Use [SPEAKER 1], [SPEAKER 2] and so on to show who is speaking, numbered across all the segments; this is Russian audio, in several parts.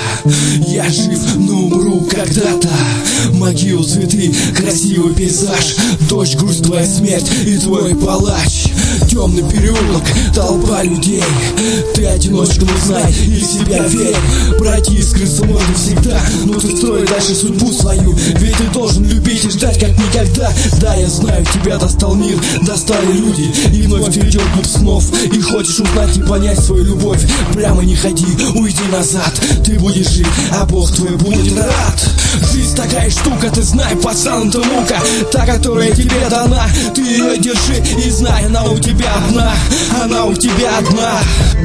[SPEAKER 1] Я жив, но умру когда-то. Могил, цветы, красивый пейзаж, дождь, грусть, твоя смерть и твой палач. Темный переулок, толпа людей. Ты одиночка, но знай и в себя верь. Пройти скрыться можно всегда, но ты строй дальше судьбу свою. Ведь ты должен любить и ждать как никогда. Да, я знаю, тебя достал мир, достали люди, и вновь ведет клуб снов. И хочешь узнать и понять свою любовь, прямо не ходи, уйди назад. Ты будешь жить, а Бог твой будет рад. Жизнь такая штука, ты знай, пацан, это мука, та, которая тебе дана. Ты ее держи и знай, она у тебя одна, она у тебя одна.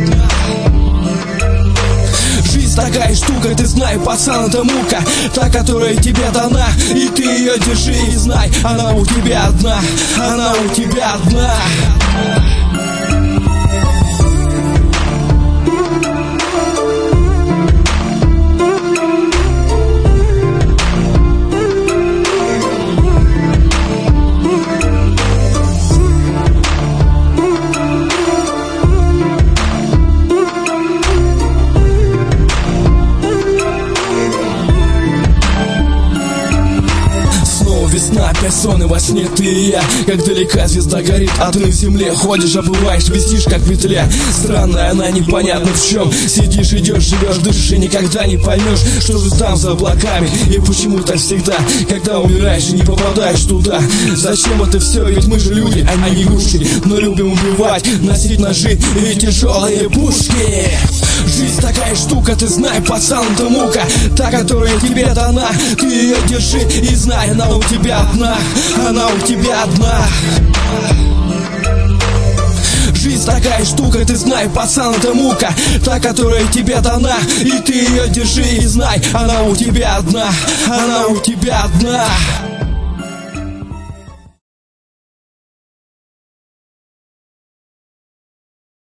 [SPEAKER 1] Жизнь такая штука, ты знай, пацан, это мука, та, которая тебе дана. И ты ее держи и знай, она у тебя одна, она у тебя одна. Весна, опять сон и во сне ты и я. Как далека звезда горит, а ты на земле ходишь, обываешь, висишь как в петле. Странная она, непонятно в чем. Сидишь, идешь, живешь, дышишь и никогда не поймешь, что же там за облаками. И почему так всегда, когда умираешь и не попадаешь туда. Зачем это все, ведь мы же люди, а не игрушки. Но любим убивать, носить ножи и тяжелые пушки. Жизнь такая штука, ты знай, пацан, это мука, та, которая тебе дана. Ты ее держи и знай, она у тебя одна, она у тебя одна. Жизнь такая штука, ты знай, пацан, это мука, та, которая тебе дана. И ты ее держи и знай, она у тебя одна, она у тебя одна.